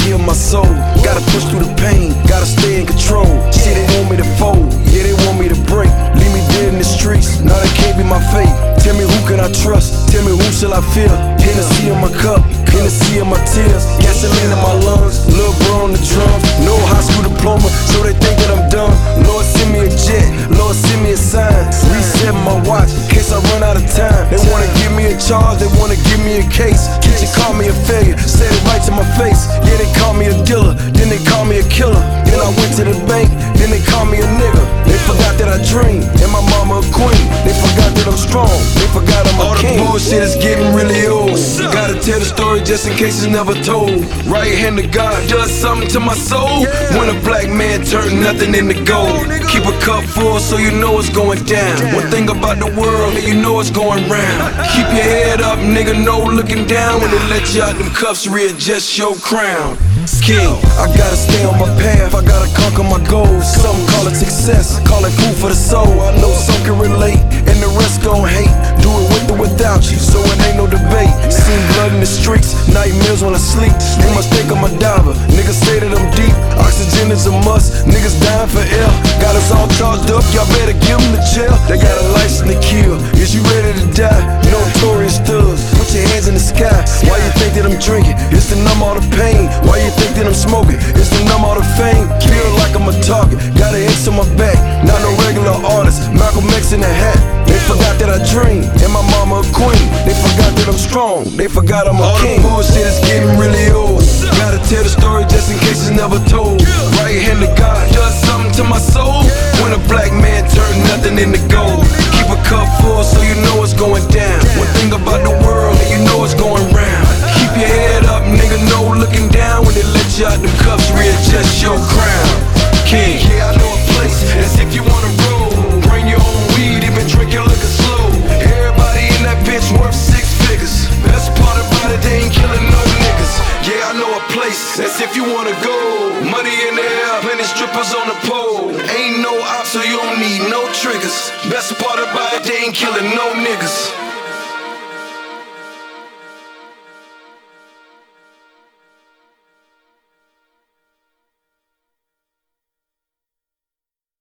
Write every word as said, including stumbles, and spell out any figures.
heal my soul. Gotta push through the pain, gotta stay in control. See, they want me to fold, yeah, they want me to break. Leave me dead in the streets, now that can't be my fate. Tell me who can I trust, tell me who shall I fear. Hennessy in my cup, Hennessy in my tears. Gasoline in my lungs, Lil' bro on the drums. No high school diploma, so they think that I'm dumb. Lord send me a jet, Lord send me a sign. Reset my watch, in case I run out of time. They wanna give me a charge, they wanna give me a case. Teacher call me a failure, said it right to my face. Yeah, they call me a dealer, then they call me a killer. Then I went to the bank, then they call me a nigga. They forgot that I dream, and my mama a queen. They forgot that I'm strong, they forgot I'm a All king. the bullshit is getting really old. Gotta tell the story just in case it's never told. Right hand of God does something to my soul. When a black man turn nothing into gold. Keep a cup full so you know it's going down. One thing about the world, and you know it's going round. Keep your head up, nigga, no looking down. When they let you out them cuffs, readjust your crown. King, I gotta stay on my path, I gotta conquer my goals. Some call it success, call it food for the soul. I know some can relate, and the rest gon' hate. Do it with or without you, so it ain't no debate. Seen blood in the streets, nightmares when I sleep. They must think I'm a diver, niggas say that I'm deep. Oxygen is a must, niggas dying for air. Got us all charged up, y'all better give them the jail. They got a license to kill, is you ready to die? Notorious thugs, put your hands in the sky. Why you think that I'm drinking? It's to numb all the pain. Why you think that I'm smoking? It's to numb all the fame. Feel like I'm a target, got an X on my back. Not no regular artist, Malcolm X in the hat. They forgot that I dream, and my mama a queen. They forgot that I'm strong, they forgot I'm a All king. the bullshit is getting really old. Gotta tell the story just in case it's never told. Right hand of God does something to my soul. When a black man turn nothing into gold. Keep a cup full so you know it's going down. One thing about the world, and you know it's going round. Keep your head up, nigga, no looking down. When they let you out them cuffs, readjust your crown. King, yeah, I know a place that's if you wanna roll. Bring your own weed, even drink your liquor slow. Everybody in that bitch worth six figures. Best part about it, they ain't killing no niggas. Yeah, I know a place that's if you wanna go. Money in the air, plenty strippers on the pole. Ain't no ops, so you don't need no triggers. Best part about it, they ain't killing no niggas.